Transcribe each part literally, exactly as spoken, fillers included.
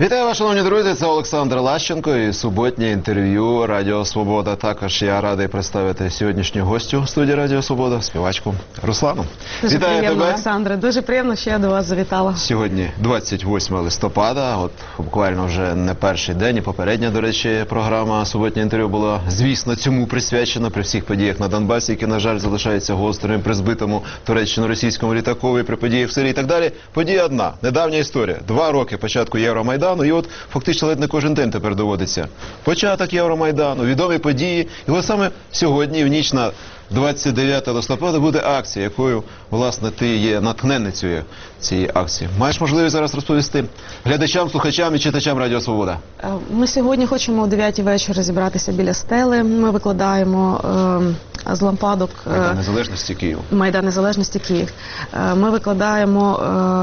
Вітаю вас, шановні друзі, це Олександр Лащенко і суботнє інтерв'ю Радіо Свобода. Також я радий представити сьогоднішню гостю студії Радіо Свобода, співачку Руслану. Дуже Вітаю приємно, тебе. Олександре. Дуже приємно, що я до вас завітала. Сьогодні двадцять восьме листопада, от буквально вже не перший день, і попередня, до речі, програма «Суботнє інтерв'ю» була, звісно, цьому присвячена при всіх подіях на Донбасі, які, на жаль, залишаються гострими, при збитому туреччино-російському літакові, при подіях в Сирії і так далі. Подія одна, недавня історія. Два роки початку Євромайдану, і от фактично ледь не кожен день тепер доводиться. Початок Євромайдану, відомі події, і от саме сьогодні, в ніч на двадцять дев'яте листопада, буде акція, якою, власне, ти є натхненницею цієї акції. Маєш можливість зараз розповісти глядачам, слухачам і читачам Радіо Свобода? Ми сьогодні хочемо о дев'ятій вечора зібратися біля стели. Ми викладаємо е, з лампадок е, Майдан Незалежності Київ. Майдан Незалежності Київ. Е, ми викладаємо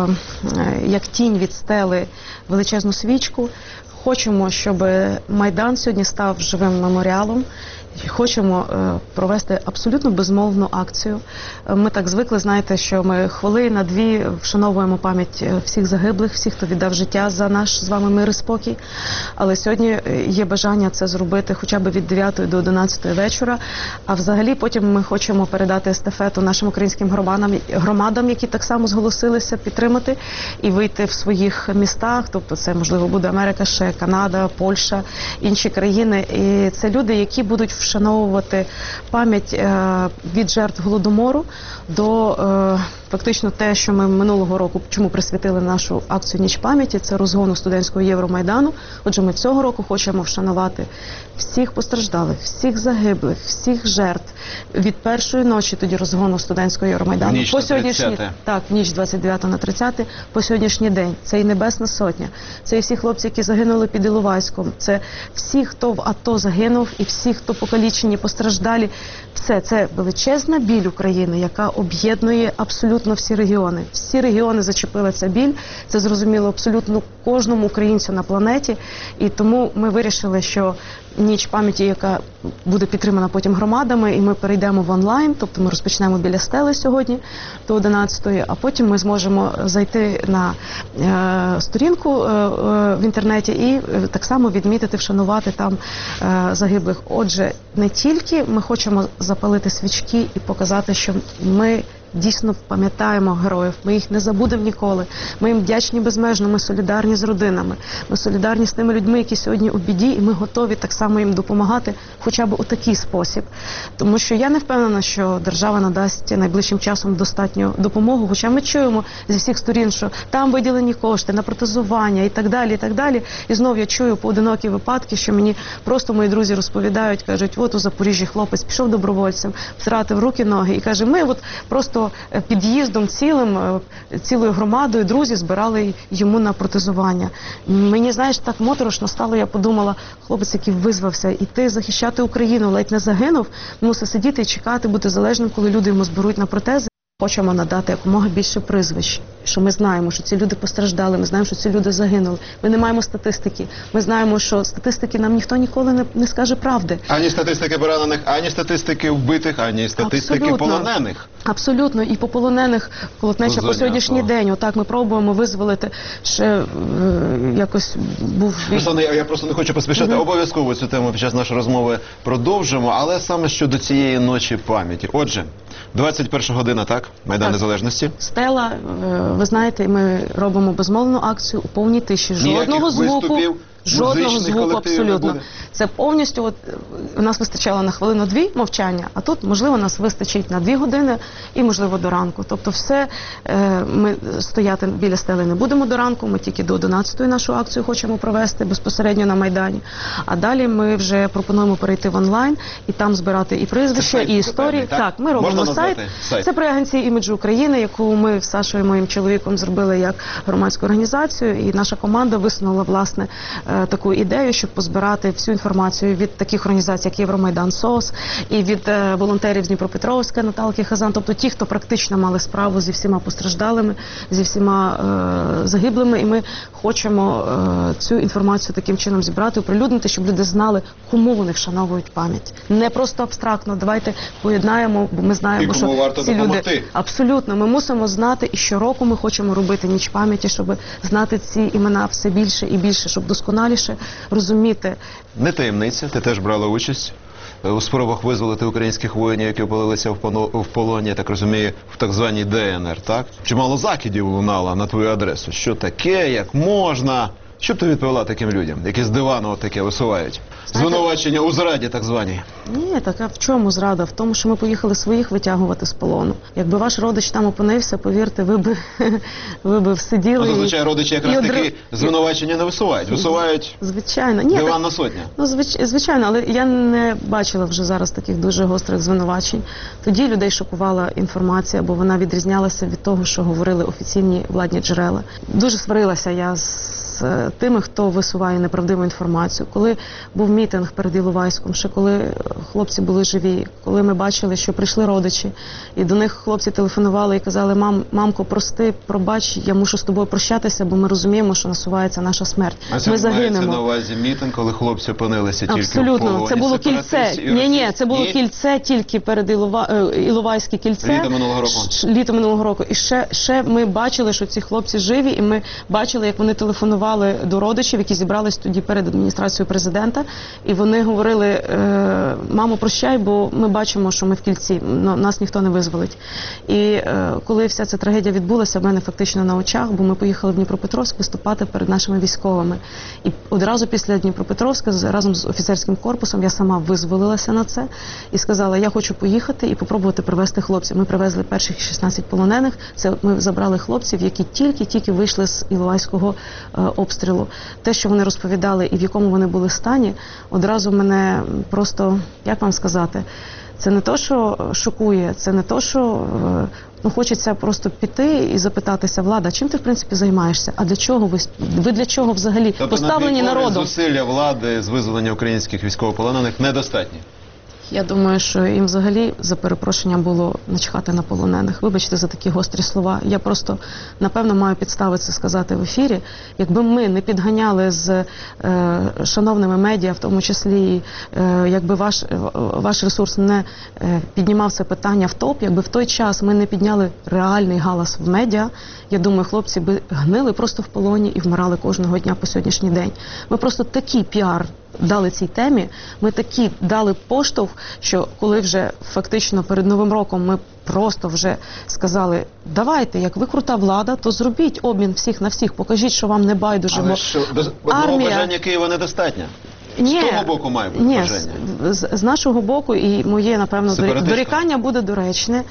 е, як тінь від стели величезну свічку. Хочемо, щоб Майдан сьогодні став живим меморіалом. Хочемо е, провести абсолютно безмовну акцію. Ми так звикли, знаєте, що ми хвилина-дві вшановуємо пам'ять всіх загиблих, всіх, хто віддав життя за наш з вами мир і спокій. Але сьогодні є бажання це зробити хоча б від дев'ятої до одинадцятої вечора. А взагалі потім ми хочемо передати естафету нашим українським громадам, громадам, які так само зголосилися підтримати і вийти в своїх містах. Тобто це, можливо, буде Америка, ще Канада, Польща, інші країни. І це люди, які будуть вшановувати пам'ять е, від жертв Голодомору до е, фактично те, що ми минулого року, чому присвятили нашу акцію «Ніч пам'яті», це розгону студентського Євромайдану. Отже, ми цього року хочемо вшанувати всіх постраждалих, всіх загиблих, всіх жертв від першої ночі тоді розгону студентського Євромайдану. Ніч по сьогоднішній, так, ніч двадцять дев'ятого на тридцяте, по сьогоднішній день. Це і Небесна Сотня, це і всі хлопці, які загинули під Іловайськом, це всі, хто в АТО загинув, і всі, хто покалічені, постраждалі. Все, це величезна біль України, яка об'єднує абсолютно всі регіони. Всі регіони зачепила ця біль, це зрозуміло абсолютно кожному українцю на планеті. І тому ми вирішили, що ніч пам'яті, яка буде підтримана потім громадами, і ми перейдемо в онлайн, тобто ми розпочнемо біля стели сьогодні до одинадцятої, а потім ми зможемо зайти на е, сторінку е, е, в інтернеті і е, так само відмітити, вшанувати там е, загиблих. Отже, не тільки ми хочемо запалити свічки і показати, що ми дійсно пам'ятаємо героїв, ми їх не забудемо ніколи. Ми їм вдячні безмежно, ми солідарні з родинами, ми солідарні з тими людьми, які сьогодні у біді, і ми готові так само їм допомагати хоча б у такий спосіб. Тому що я не впевнена, що держава надасть найближчим часом достатню допомогу, хоча ми чуємо зі всіх сторін, що там виділені кошти на протезування і так далі, і так далі. І знов я чую поодинокі випадки, що мені просто мої друзі розповідають, кажуть, от у Запоріжжі хлопець пішов добровольцем, втратив руки, ноги, і каже, ми от просто під'їздом цілим, цілою громадою друзі збирали йому на протезування. Мені, знаєш, так моторошно стало, я подумала, хлопець, який визвався іти захищати Україну, ледь не загинув, мусить сидіти і чекати, бути залежним, коли люди йому зберуть на протези. Хочемо надати якомога більше прізвищ, що ми знаємо, що ці люди постраждали, ми знаємо, що ці люди загинули. Ми не маємо статистики. Ми знаємо, що статистики нам ніхто ніколи не, не скаже правди. Ані статистики поранених, ані статистики вбитих, ані статистики Абсолютно. полонених. Абсолютно. І по полонених колотнеча по сьогоднішній день. Отак ми пробуємо визволити. Ще е, якось був... Руслане, я просто не хочу поспішати. Mm-hmm. Обов'язково цю тему під час нашої розмови продовжимо, але саме щодо цієї ночі пам'яті. Отже, двадцять перша година, так? Майдан так. Незалежності. Стела, ви знаєте, ми робимо безмовну акцію у повній тиші. Жодного звуку. Жодного звуку абсолютно. Це повністю, от, у нас вистачало на хвилину-дві мовчання, а тут, можливо, нас вистачить на дві години і, можливо, до ранку. Тобто все, е, ми стояти біля стели не будемо до ранку, ми тільки до одинадцятої нашу акцію хочемо провести безпосередньо на Майдані. А далі ми вже пропонуємо перейти в онлайн і там збирати і прізвища, і історії. Так? так, ми робимо сайт. сайт. Це при агенції іміджу України, яку ми з Сашою, моїм чоловіком, зробили як громадську організацію, і наша команда висунула, власне, е, таку ідею, щоб позбирати всю інформацію від таких організацій, як Євромайдан СОС, і від е, волонтерів з Дніпропетровська Наталки Хазан, тобто ті, хто практично мали справу зі всіма постраждалими, зі всіма е, загиблими, і ми хочемо е, цю інформацію таким чином зібрати, оприлюднити, щоб люди знали, кому вони вшановують пам'ять. Не просто абстрактно, давайте поєднаємо, бо ми знаємо, І кому що варто ці допомогти. люди абсолютно, ми мусимо знати, і щороку ми хочемо робити ніч пам'яті, щоб знати ці імена все більше і більше, щоб досконаліше розуміти. Не таємниця, ти теж брала участь е, у спробах визволити українських воїнів, які опинилися в пано- в полоні, я так розумію, в так званій Де Ен Ер, так? Чимало закидів лунало на твою адресу. Що таке, як можна? Що б ти відповіла таким людям, які з дивану от таке висувають? Звинувачення у зраді так званій. Ні, так а в чому зрада? В тому, що ми поїхали своїх витягувати з полону. Якби ваш родич там опинився, повірте, ви би, ви би сиділи. Ну, і- зазвичай родичі якраз і одр- такі звинувачення не висувають. Висувають Звичайно. Ні, так- диванна сотня. Ну, звич... звичайно, але я не бачила вже зараз таких дуже гострих звинувачень. Тоді людей шокувала інформація, бо вона відрізнялася від того, що говорили офіційні владні джерела. Дуже сварилася я з е, тими, хто висуває неправдиву інформацію. Коли був мітинг перед Іловайськом, ще коли е, хлопці були живі, коли ми бачили, що прийшли родичі, і до них хлопці телефонували і казали: «Мам, мамко, прости, пробач, я мушу з тобою прощатися, бо ми розуміємо, що насувається наша смерть. А це Ми мається загинемо». на увазі мітинг, коли хлопці опинилися тільки в Абсолютно, полоні. це було кільце. Сепаратистів і Ні, ні, російських. це було Ні? кільце тільки перед Ілова... е, Іловайське кільце. Літо минулого року. Ш- Літо минулого року. І ще, ще ми бачили, що ці хлопці живі, і ми бачили, як вони телефонували до родичів, які зібрались тоді перед адміністрацією президента, і вони говорили: е, мамо, прощай, бо ми бачимо, що ми в кільці, но- нас ніхто не визволить. І е, коли вся ця трагедія відбулася, в мене фактично на очах, бо ми поїхали в Дніпропетровськ виступати перед нашими військовими. І одразу після Дніпропетровська з- разом з офіцерським корпусом я сама визволилася на це і сказала: я хочу поїхати і попробувати привезти хлопців. Ми привезли перших шістнадцять полонених. Це ми забрали хлопців, які тільки-тільки вийшли з Іловайського е, обстрілу. Те, що вони розповідали і в якому вони були стані, одразу мене просто, як вам сказати, це не то, що шокує, це не то, що е, ну, хочеться просто піти і запитатися: влада, чим ти в принципі займаєшся? А для чого ви, ви для чого взагалі Тобто, поставлені на твій погляд, народом? зусилля влади з визволення українських військовополонених недостатні. Я думаю, що їм взагалі, за перепрошенням, було начхати на полонених. Вибачте за такі гострі слова. Я просто, напевно, маю підстави це сказати в ефірі. Якби ми не підганяли з е, шановними медіа, в тому числі, е, якби ваш, е, ваш ресурс не е, піднімав це питання в топ, якби в той час ми не підняли реальний галас в медіа, я думаю, хлопці би гнили просто в полоні і вмирали кожного дня по сьогоднішній день. Ми просто такий піар дали цій темі, ми такі дали поштовх, що коли вже фактично перед Новим роком ми просто вже сказали: давайте, як ви крута влада, то зробіть обмін всіх на всіх, покажіть, що вам не байдуже. Але бо що, до- одного армія- бажання Києва недостатньо. Ні, З того боку має бути ні, бажання. з, з, з нашого боку, і моє, напевно, дорі- Сепаратистського. дорікання буде доречне.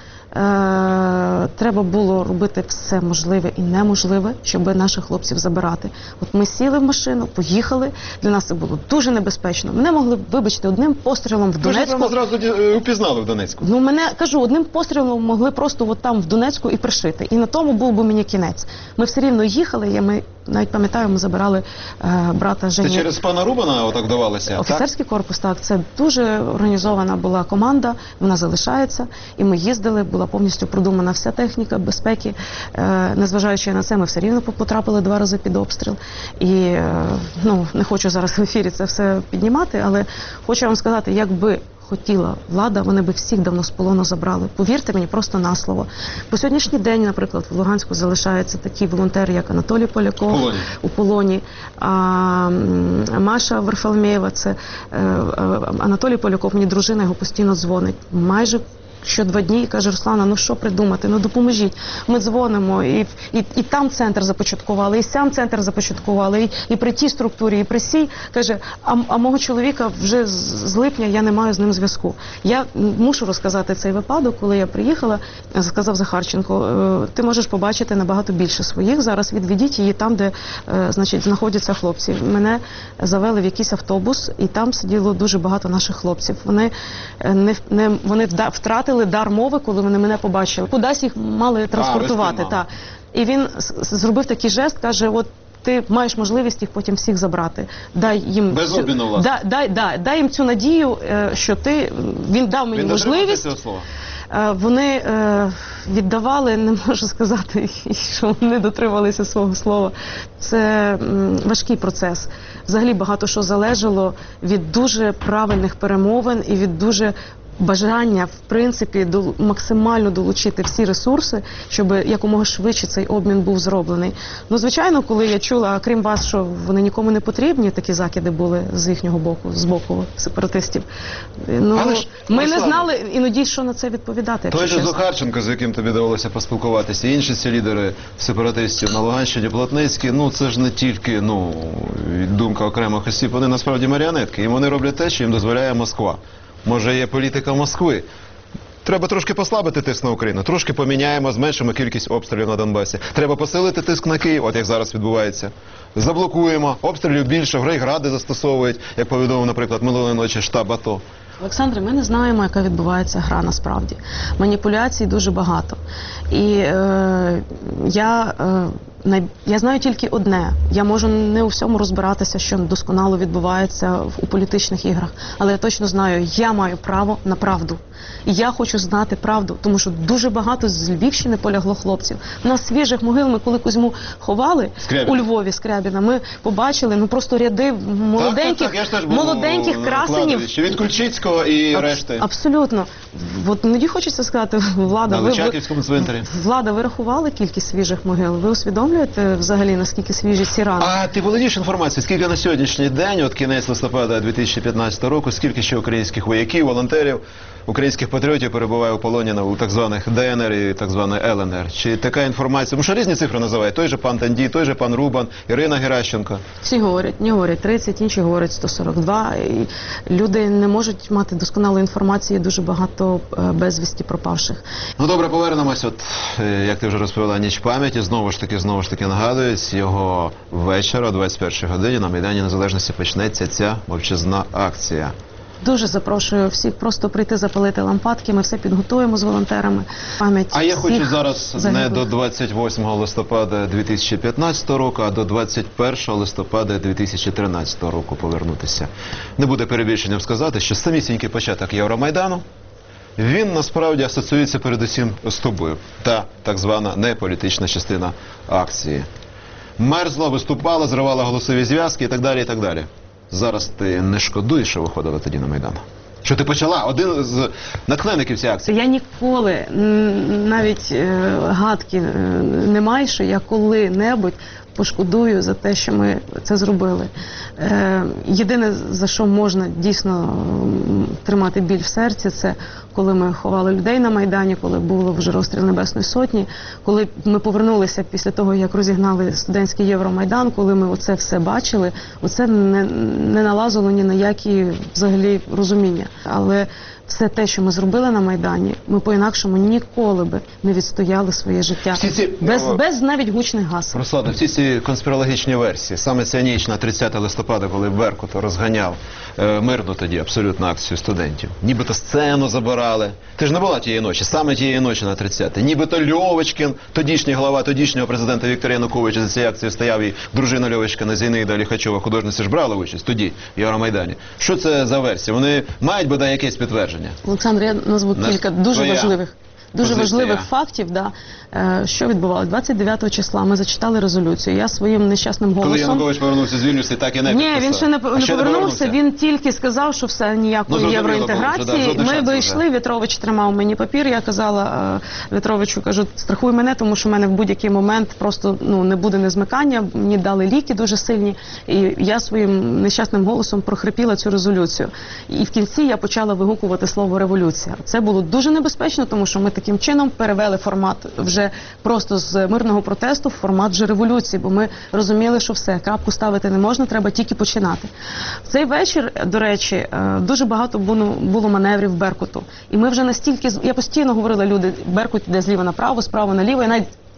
Е, треба було робити все можливе і неможливе, щоб наших хлопців забирати. От ми сіли в машину, поїхали. Для нас це було дуже небезпечно. Мене могли, вибачте, одним пострілом в Ви ж, Донецьку. напевно, зразу е, упізнали в Донецьку. Ну, мене, кажу, одним пострілом могли просто от там в Донецьку і пришити. І на тому був би мені кінець. Ми все рівно їхали, я ми навіть пам'ятаю, ми забирали е, брата Це Жені. через пана Рубана отак вдавалося? Так? Офіцерський корпус, так, це дуже організована була команда, вона залишається, і ми їздили, була повністю продумана вся техніка безпеки. Е, незважаючи на це, ми все рівно потрапили два рази під обстріл. І е, ну, не хочу зараз в ефірі це все піднімати, але хочу вам сказати, якби хотіла влада, вони би всіх давно з полону забрали. Повірте мені, просто на слово. По сьогоднішній день, наприклад, в Луганську залишаються такі волонтери, як Анатолій Поляков У полоні. у полоні, а м, Маша Варфоломєєва, це е, е, Анатолій Поляков, мені дружина його постійно дзвонить. Майже що два дні і каже: Руслана, ну що придумати, ну допоможіть. Ми дзвонимо, і, і, і там центр започаткували, і сам центр започаткували, і, і при тій структурі, і при сій. Каже, а, а мого чоловіка вже з, з липня я не маю з ним зв'язку. Я мушу розказати цей випадок, коли я приїхала, сказав Захарченко: «Е, ти можеш побачити набагато більше своїх, зараз відведіть її там, де е, значить, знаходяться хлопці. Мене завели в якийсь автобус, і там сиділо дуже багато наших хлопців. Вони, е, не, не, вони вда- втратили дар мови, коли вони мене побачили. Кудись їх мали транспортувати. вести мали. Та. І він с- с- зробив такий жест, каже: от ти маєш можливість їх потім всіх забрати. Дай їм Без цю- обміну, власне. Да, дай, дай, дай їм цю надію, е, що ти, він дав мені Він дотримався можливість. цього слова? Е, Вони е, віддавали, не можу сказати, що вони дотрималися свого слова. Це м, важкий процес. Взагалі багато що залежало від дуже правильних перемовин і від дуже бажання, в принципі, дол- максимально долучити всі ресурси, щоб якомога швидше цей обмін був зроблений. Ну, звичайно, коли я чула, крім вас, що вони нікому не потрібні, такі закиди були з їхнього боку, з боку сепаратистів. Ну, Але ж, ми не Руслане, знали іноді, що на це відповідати, якщо Той же чесно. Захарченко, з яким тобі довелося поспілкуватися, і інші ці лідери сепаратистів на Луганщині, Плотницький, ну це ж не тільки ну, думка окремих осіб, вони насправді маріонетки, і вони роблять те, що їм дозволяє Москва. Може, є політика Москви. Треба трошки послабити тиск на Україну, трошки поміняємо, зменшимо кількість обстрілів на Донбасі. Треба посилити тиск на Київ, от як зараз відбувається. Заблокуємо, обстрілів більше, в Грайгради застосовують, як повідомив, наприклад, минулої ночі штаб АТО. Олександре, ми не знаємо, яка відбувається гра насправді. Маніпуляцій дуже багато. І е, я, е, най... я знаю тільки одне. Я можу не у всьому розбиратися, що досконало відбувається в, у політичних іграх. Але я точно знаю, я маю право на правду. І я хочу знати правду, тому що дуже багато з Львівщини полягло хлопців. На свіжих могил ми, коли Кузьму ховали Скрябіна. у Львові, Скрябіна, ми побачили, ну просто ряди молоденьких, так, так, я ж теж був молоденьких на красенів. кладовищі. Від Кульчицького і Абс- решти. Абсолютно. От мені хочеться сказати, Влада, На ви, ви, Личаківському цвинтарі. Влада, ви рахували кількість свіжих могил? Ви усвідомлюєте взагалі, наскільки свіжі ці рани? А ти володієш інформацією, скільки на сьогоднішній день, от кінець листопада дві тисячі п'ятнадцятого року, скільки ще українських вояків, волонтерів, українських патріотів перебуває у полоні на- у так званих Д Н Р і так званих Л Н Р? Чи така інформація? Тому що різні цифри називають. Той же пан Тандій, той же пан Рубан, Ірина Геращенко. Всі говорять, не говорять тридцять, інші говорять сто сорок два. І люди не можуть мати досконалої інформації, дуже багато е, безвісті пропавших. Ну добре, повернемось. От е, як ти вже розповіла, ніч пам'яті. Знову ж таки, знову ж таки нагадую, з його вечора о двадцять першій годині на Майдані Незалежності почнеться ця мовчазна акція. Дуже запрошую всіх просто прийти запалити лампадки. Ми все підготуємо з волонтерами. Пам'ять А я хочу всіх зараз не загиблих. до двадцять восьмого листопада дві тисячі п'ятнадцятого року, а до двадцять першого листопада дві тисячі тринадцятого року повернутися. Не буде перебільшенням сказати, що самісінький початок Євромайдану, він насправді асоціюється передусім з тобою. Та так звана неполітична частина акції. Мерзла, виступала, зривала голосові зв'язки і так далі, і так далі. Зараз ти не шкодуєш, що виходила тоді на Майдан? Що ти почала? Один з натхненників цієї акції. Я ніколи м, навіть е, гадки е, не маю, що я коли-небудь пошкодую за те, що ми це зробили. Е, єдине, за що можна дійсно м, тримати біль в серці, це коли ми ховали людей на Майдані, коли було вже розстріл Небесної Сотні, коли ми повернулися після того, як розігнали студентський Євромайдан, коли ми оце все бачили, оце не, не налазило ні на які взагалі розуміння. Але все те, що ми зробили на Майдані, ми по-інакшому ніколи би не відстояли своє життя. Всі ці- Без, О. без навіть гучних гасел. Руслане, всі ці конспірологічні версії, саме ця ніч на тридцяте листопада, коли Беркут розганяв е, мирну тоді абсолютно акцію студентів. Нібито сцену забирали. Ти ж не була тієї ночі, саме тієї ночі на тридцяте. Нібито Льовочкін, тодішній глава тодішнього президента Віктора Януковича, за цією акцією стояв, і дружина Льовочкина Зінаїда Ліхачова, художниця, ж брала участь тоді, в Євромайдані. Що це за версія? Вони мають бодай якесь підтвердження? Олександр, я назву Наш- кілька дуже твоя важливих. Дуже позиція. важливих фактів, да. Е, що відбувалося. двадцять дев'ятого числа ми зачитали резолюцію. Я своїм нещасним Коли голосом... Янукович повернувся з Вільнюса, так і не Ні, підписав. він ще не, А не ще повернувся, він тільки сказав, що все, Ну, ніякої зрозуміло було, євроінтеграції. що, да, жодних Ми шансів вийшли, вже. В'ятрович тримав мені папір, я казала е, В'ятровичу, кажу, страхуй мене, тому що в мене в будь-який момент просто ну, не буде незмикання, мені дали ліки дуже сильні, і я своїм нещасним голосом прохрипіла цю резолюцію. І в кінці я почала вигукувати слово «революція». Це було дуже небезпечно, тому що ми таким чином перевели формат вже просто з мирного протесту в формат вже революції, бо ми розуміли, що все, крапку ставити не можна, треба тільки починати. В цей вечір, до речі, е, дуже багато було, було маневрів Беркуту. І ми вже настільки, з- я постійно говорила, люди, Беркут йде зліва направо, справа наліво, я навіть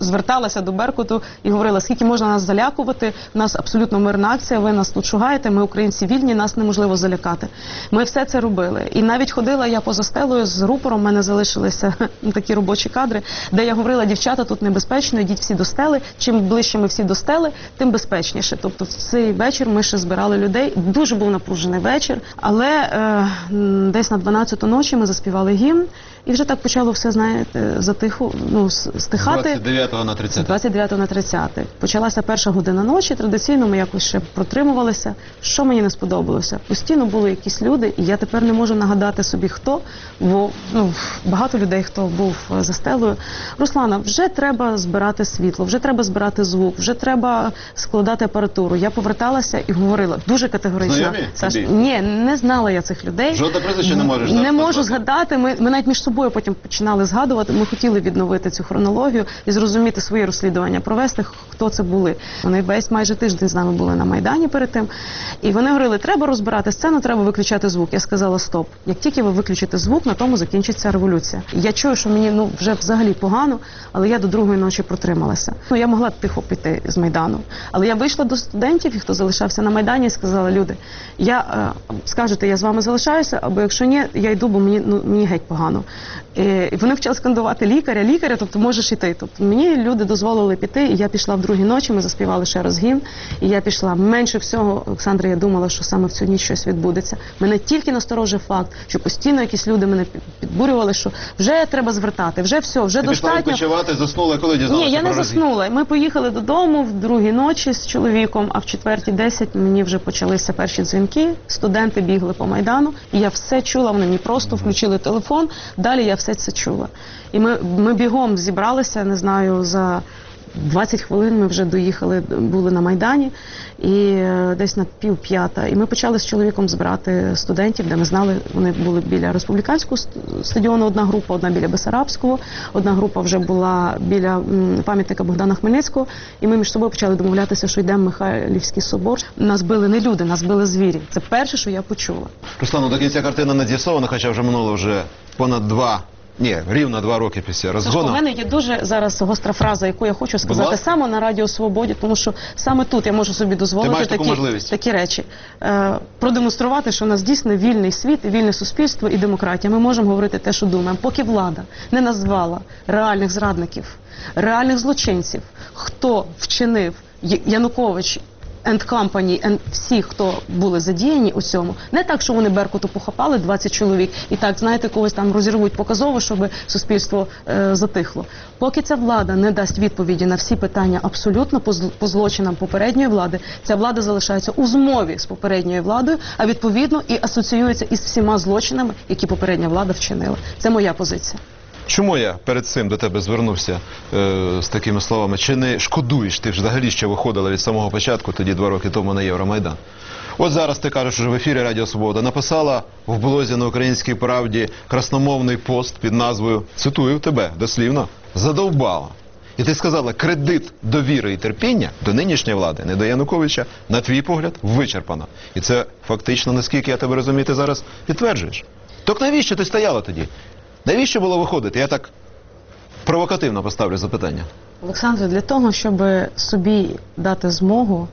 зверталася до Беркуту і говорила, скільки можна нас залякувати, у нас абсолютно мирна акція, ви нас тут шугаєте, ми українці вільні, нас неможливо залякати. Ми все це робили. І навіть ходила я поза стелою з рупором, в мене залишилися такі робочі кадри, де я говорила, дівчата, тут небезпечно, йдіть всі до стели, чим ближче ми всі до стели, тим безпечніше. Тобто в цей вечір ми ще збирали людей, дуже був напружений вечір, але е, десь на дванадцяту ночі ми заспівали гімн, і вже так почало все, знаєте, затиху, ну, стихати. двадцять дев'ятого на тридцяте. двадцять дев'ятого на тридцяте. Почалася перша година ночі, традиційно ми якось ще протримувалися. Що мені не сподобалося? Постійно були якісь люди, і я тепер не можу нагадати собі, хто, бо ну, багато людей, хто був за стелею. Руслана, вже треба збирати світло, вже треба збирати звук, вже треба складати апаратуру. Я поверталася і говорила дуже категорично. Знайомі Саш, тобі? ні, не знала я цих людей. Жодне прізвище не можеш Не назвати? можу згадати. Ми, ми навіть між собою потім починали згадувати. Ми хотіли відновити цю хронологію і зрозуміти своє розслідування, провести, хто це були. Вони весь майже тиждень з нами були на Майдані перед тим. І вони говорили, треба розбирати сцену, треба виключати звук. Я сказала, стоп. Як тільки ви виключите звук, на тому закінчиться революція. Я чую, що мені ну, вже взагалі погано, але я до другої ночі протрималася. Ну, я могла тихо піти з Майдану. Але я вийшла до студентів, хто залишався на Майдані, і сказала, люди, я, е, скажете, я з вами залишаюся, або якщо ні, я йду, бо мені, ну, мені геть погано. І вони почали скандувати лікаря, лікаря, тобто можеш йти. Тобто мені люди дозволили піти, і я пішла в другій ночі, ми заспівали ще раз гімн, і я пішла. Менше всього, Олександра, я думала, що саме в цю ніч щось відбудеться. Мене тільки насторожив факт, що постійно якісь люди мене підбурювали, що вже треба звертати, вже все, вже Ти достатньо. пішла відпочивати, заснула, коли дізналася? Ні, я не про розгін? заснула. Ми поїхали додому в другій ночі з чоловіком, а в четвертій десять мені вже почалися перші дзвінки, студенти бігли по Майдану, і я все чула, вони мені просто включили телефон, далі я все це чула. І ми, ми бігом зібралися, не знаю, за двадцять хвилин ми вже доїхали, були на Майдані, і е, десь на пів п'ята. І ми почали з чоловіком збирати студентів, де ми знали, вони були біля Республіканського стадіону, одна група, одна біля Бесарабського, одна група вже була біля м, пам'ятника Богдана Хмельницького, і ми між собою почали домовлятися, що йдемо в Михайлівський собор. Нас били не люди, нас били звірі. Це перше, що я почула. Руслану, до кінця картина не з'ясована, хоча вже минуло вже понад два, ні, рівно два роки після Сашко, розгону. у мене є дуже зараз гостра фраза, яку я хочу сказати ласка. саме на Радіо Свободі, тому що саме тут я можу собі Ти дозволити маєш таку такі, можливість. такі речі. Е, продемонструвати, що у нас дійсно вільний світ, і вільне суспільство і демократія. Ми можемо говорити те, що думаємо. Поки влада не назвала реальних зрадників, реальних злочинців, хто вчинив Я- Янукович, and company, and всі, хто були задіяні у цьому. Не так, що вони Беркуту похапали двадцять чоловік і так, знаєте, когось там розірвуть показово, щоб суспільство е, затихло. Поки ця влада не дасть відповіді на всі питання абсолютно по, зл- по злочинам попередньої влади, ця влада залишається у змові з попередньою владою, а відповідно і асоціюється із всіма злочинами, які попередня влада вчинила. Це моя позиція. Чому я перед цим до тебе звернувся е, з такими словами? Чи не шкодуєш ти взагалі, що виходила від самого початку, тоді два роки тому на Євромайдан? От зараз ти кажеш уже в ефірі Радіо Свобода, написала в блозі на Українській правді красномовний пост під назвою, цитую тебе дослівно, «Задовбала». І ти сказала, кредит довіри і терпіння до нинішньої влади, не до Януковича, на твій погляд, вичерпано. І це фактично, наскільки я тебе розумію, ти зараз підтверджуєш. Так навіщо ти стояла тоді? Навіщо було виходити? Я так провокативно поставлю запитання. Олександре, для того, щоб собі дати змогу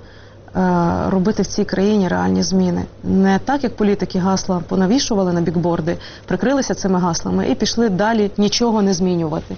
е, робити в цій країні реальні зміни. Не так, як політики гасла понавішували на бікборди, прикрилися цими гаслами і пішли далі нічого не змінювати.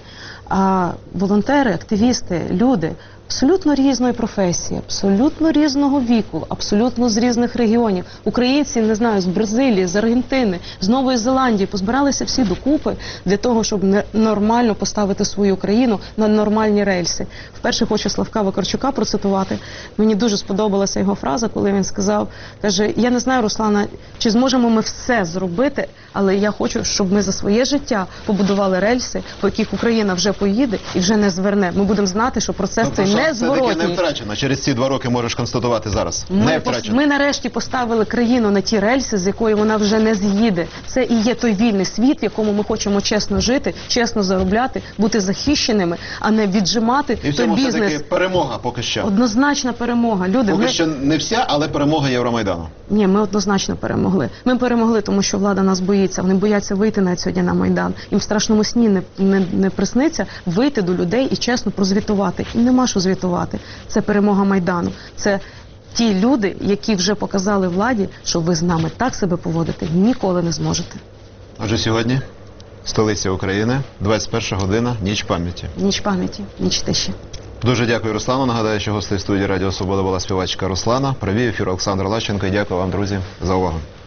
А волонтери, активісти, люди абсолютно різної професії, абсолютно різного віку, абсолютно з різних регіонів. Українці, не знаю, з Бразилії, з Аргентини, з Нової Зеландії позбиралися всі докупи для того, щоб не- нормально поставити свою країну на нормальні рельси. Вперше хочу Славка Вакарчука процитувати. Мені дуже сподобалася його фраза, коли він сказав, каже, я не знаю, Руслана, чи зможемо ми все зробити, але я хочу, щоб ми за своє життя побудували рельси, по яких Україна вже поїде і вже не зверне. Ми будемо знати, що процес Ну, цей про що все-таки незворотній. не втрачено. Через ці два роки можеш констатувати зараз. Ми, Не пос- втрачено. ми нарешті поставили країну на ті рельси, з якої вона вже не з'їде. Це і є той вільний світ, в якому ми хочемо чесно жити, чесно заробляти, бути захищеними, а не віджимати І в той цьому все-таки бізнес. перемога поки що. Однозначна перемога. Люди, Поки ми... що не вся, але перемога Євромайдану. Ні, ми однозначно перемогли. Ми перемогли, тому що влада нас боїться. Вони бояться вийти навіть сьогодні на Майдан. Їм в страшному сні не, не, не присниться вийти до людей і чесно прозвітувати. Їм нема що звітувати. Це перемога Майдану. Це ті люди, які вже показали владі, що ви з нами так себе поводити ніколи не зможете. Отже, сьогодні столиця України, двадцять перша година, ніч пам'яті. Ніч пам'яті, ніч тиші. Дуже дякую, Руслану. Нагадаю, що гостею студії Радіо Свобода була співачка Руслана. Провів ефір Олександр Лащенко. І дякую вам, друзі, за увагу.